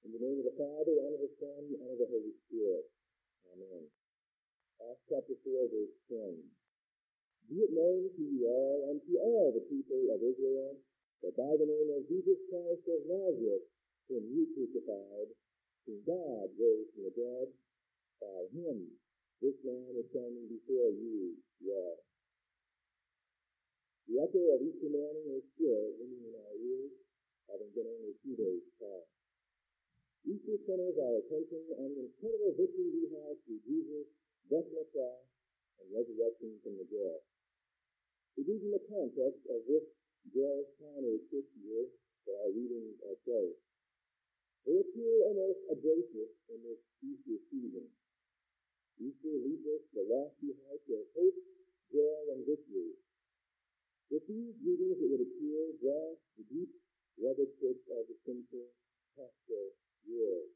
In the name of the Father, and of the Son, and of the Holy Spirit. Amen. Acts chapter 4, verse 10. Be it known to you all, and to all the people of Israel, that by the name of Jesus Christ of Nazareth, whom you crucified, whom God raised from the dead, by him this man is standing before you well. The echo of Easter morning is still ringing in our ears, having been only a few days past. Easter centers our attention on the incredible victory we have through Jesus' death on the cross and resurrection from the dead. It is in the context of this joyous time of this year that our readings are placed. They appear almost abrasive in this Easter season. Easter leads us to the lofty heights of hope, joy, and victory. With these readings, it would appear draw the deep, rugged truth of the sinful, hostile world.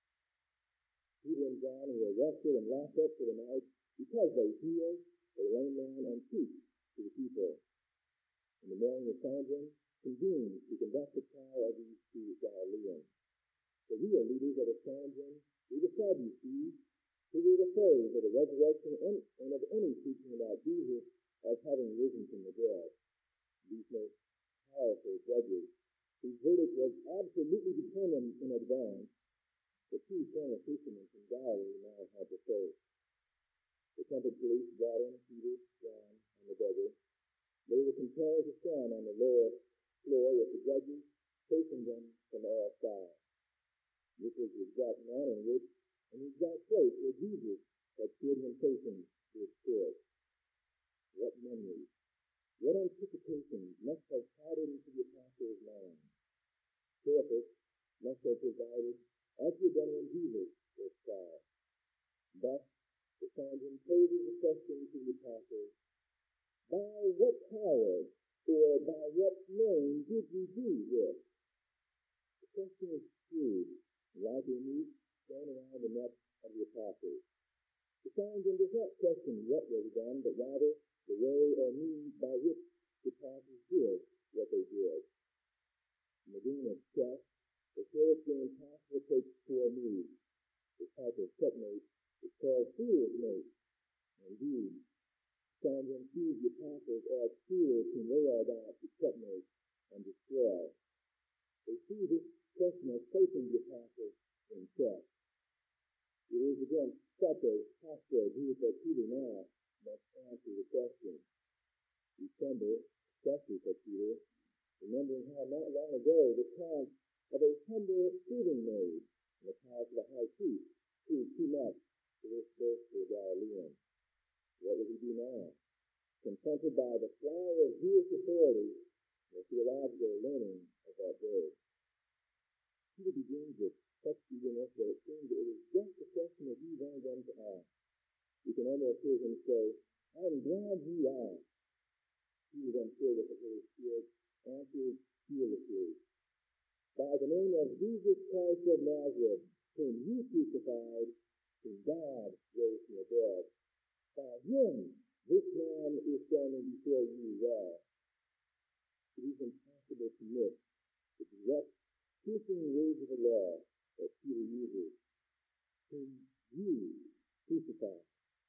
Peter and John were arrested and locked up for the night because they healed a lame man and preached to the people. In the morning, the Sanhedrin convened to conduct the trial of these two Galileans. The real leaders of the Sanhedrin were the Sadducees, who were afraid of the resurrection and of any teaching about Jesus as having risen from the dead. These most powerful judges, whose verdict was absolutely determined in advance, the two former fishermen from Galilee now had to face. The temple police brought in Peter, John, and the beggar. They were compelled to stand on the lower floor with the judges facing them from all sides. This was the exact manner in which, and the exact place where Jesus had stood him facing his court. What memories, what anticipations must have crowded into the apostles' minds. Caiaphas must have presided as he had done when Jesus was tried. Thus, the Sanhedrin poses the question to the apostles: by what power or by what name did you do this? The question is crude, like a noose thrown around the neck of the apostles. The Sanhedrin does not question what was done, but rather the way or means by which the apostles did what they did. In the game of chess, the first game possible takes 4 moves. This type of checkmate is called fool's mate. Indeed, Sanhedrin sees the apostles as fools whom they are about to checkmate and destroy. They see this question as placing the apostles in check. It is against such a hostile group that Peter now must answer the question. We tremble, especially for Peter, remembering how not long ago the cause of a humble serving maid and the cause of the high priest proved too much for this boastful Galilean. What will he do now? Confronted by the flower of Jewish authority and the theological learning of that day. Peter begins with such eagerness that it seems that it is just a question that he wanted them to ask. You can almost hear him say, I'm glad you asked. Peter then filled with the Holy Spirit answered fearlessly, by the name of Jesus Christ of Nazareth, whom you crucified, whom God raised from the dead, by him this man is standing before you well. It is impossible to miss the direct, piercing words of the law that Peter uses, whom you crucified.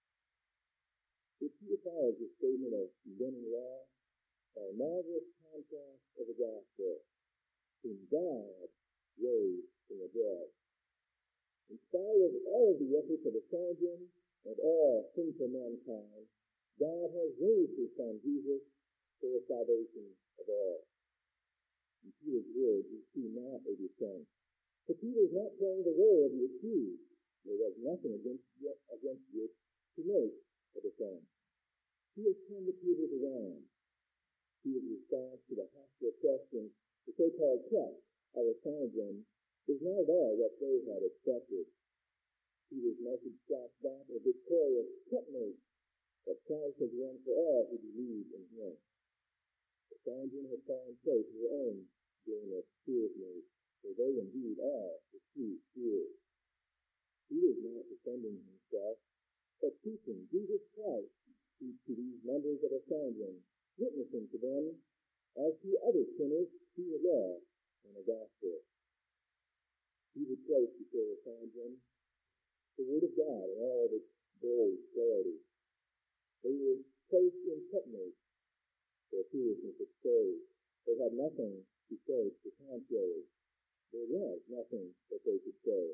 It purifies the statement of condemning law by a marvelous contrast of the gospel, whom God raised from the dead. In spite of all of the efforts of the Sanhedrin and all sinful mankind, God has raised his Son Jesus for the salvation of all. In Peter's words, we see not a descent. For Peter is not playing the role of the accused. There was nothing against which to make a defense. He has turned the tables around. Peter's response to the hostile question, the so-called test of the Sanhedrin, is not at all what they had expected. Peter's message shocks back a victorious checkmate that Christ has won for all who believe in him. The Sanhedrin has fallen prey to their own game of foolishness, for they indeed are the true fools. Peter is not defending himself, but teaching Jesus Christ to these members of the Sanhedrin, witnessing to them as to other sinners through the law and the gospel. He would say Christ before the Sanhedrin, the Word of God in all of its bold clarity. They were placed in checkmate. Their foolishness exposed. They had nothing to say to the contrary. There was nothing that they could say.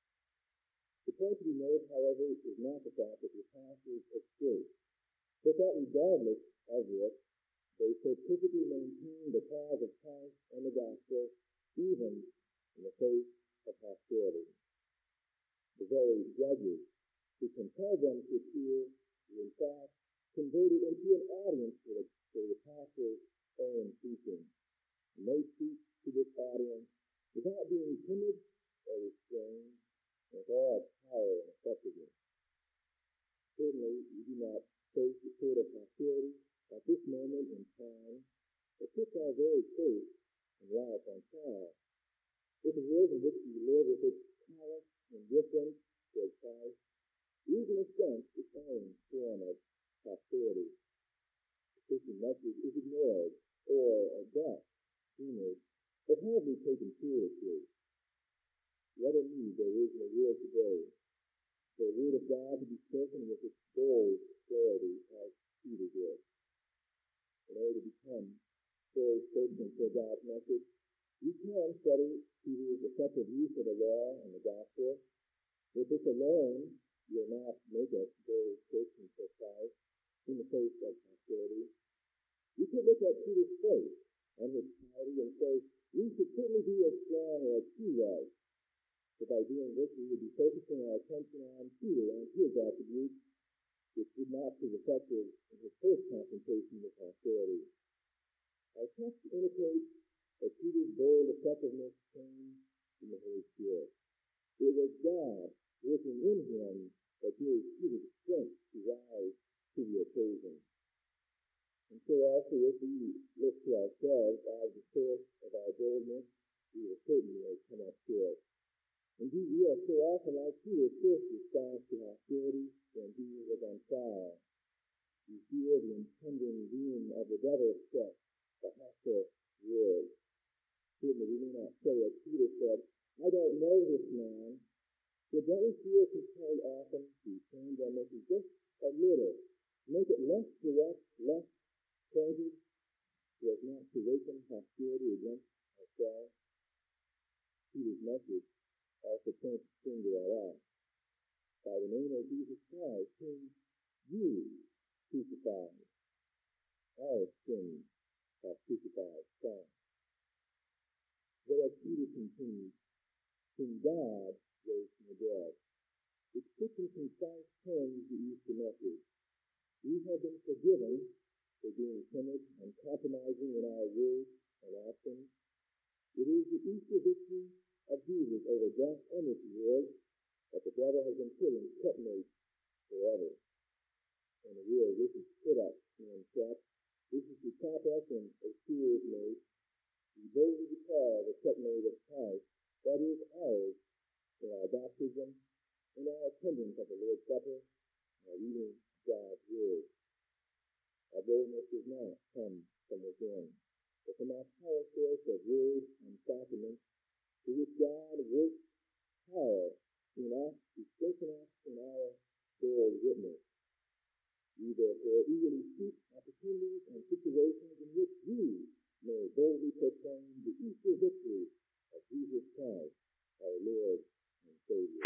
The point to be made, however, is not the fact that the apostles escaped, but that regardless of this, they so perfectly maintained the cause of Christ and the gospel, even in the face of hostility. The very judges who compelled them to appear were in fact converted into an audience for the apostles' own teaching. And they speak to this audience without being timid or restrained, and with all power and effectiveness. Certainly, we do not face the sort of hostility at this moment in time that puts our very faith and life on trial. With the world in which we live, with its callous indifference toward Christ, is in a sense its own form of hostility. The Christian message is ignored or, at best, humored, but hardly taken seriously. What a need there is in the world today for the Word of God to be spoken with its bold clarity as Peter did. In order to become full statements for God's message, you can study Peter's effective use of the law and the gospel. With this alone, you will not make a bold statement for Christ in the face of hostility. You could look at Peter's faith and his piety and say, we should certainly be as strong as he was. But by doing this, we would be focusing our attention on Peter and his attributes, which would not be effective in his first confrontation with hostility. Our text indicates that Peter's bold effectiveness came from the Holy Spirit. It was God working in him that gave Peter the strength to rise to the occasion. And so also, if we look to ourselves as the source of our boldness, we will certainly come up short. Indeed, we are so often like Peter's first response to hostility when he was on trial. We fear the impending doom of the devil's set, the hostile world. Certainly, we may not say, as Peter said, I don't know this man, but don't we feel compelled often to change our message just a little, make it less direct, less pointed, so as not to awaken hostility against ourselves? Peter's message also points the finger at us. By the name of Jesus Christ, whom you crucified, our sins have crucified Christ. But as Peter continues, whom God raised from the dead, which puts in concise terms the Easter message. We have been forgiven for being timid and compromising in our words and actions. It is the Easter victory of Jesus over death and this world that the devil has been put in checkmate forever. And the real this is put us in check. This is to stop us in a serious made. We boldly declare the checkmate of Christ that is ours in our baptism, in our attendance at the Lord's Supper, and our reading God's Word. Our boldness does not come from within, but from our power source of Word and sacrament, to which God works power in us to strengthen us in our bold witness. We therefore eagerly seek opportunities and situations in which we may boldly proclaim the Easter victory of Jesus Christ